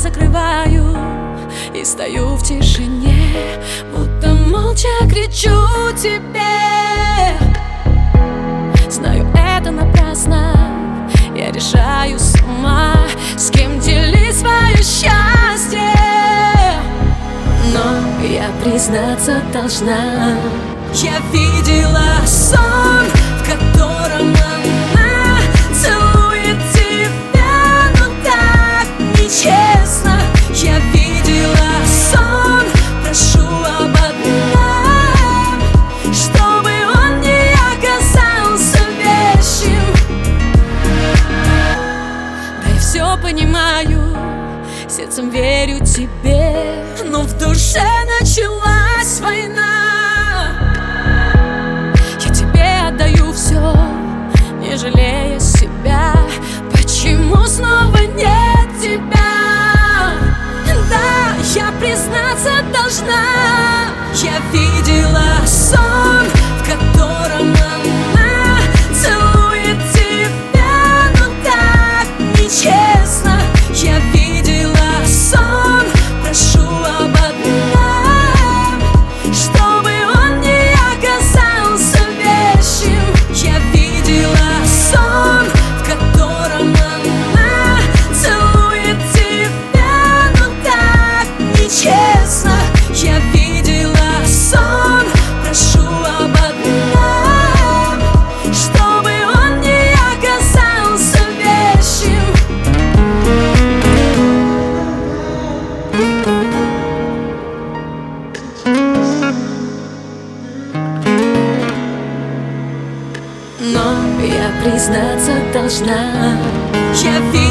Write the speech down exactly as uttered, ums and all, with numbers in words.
закрываю и стою в тишине, будто молча кричу тебе. Знаю, это напрасно, я решаю сама, с кем делить свое счастье. Но я признаться должна, я видела сон, в котором она целует тебя, но так нечестно. Я видела сон, прошу об одном, чтобы он не оказался вещим. Да я все понимаю, сердцем верю тебе, но в душе началась война. Я тебе отдаю все, не жалея себя. Почему снова нет тебя? Да, я признаться должна, я видела сон, в котором она целует тебя, но так нечестно. Я видела сон, прошу об одном, чтобы он не оказался вещим. Я видела сон, в котором она целует тебя, но так нечестно. Я видела сон, прошу об одном, чтобы он не оказался вещим. Но я признаться должна, я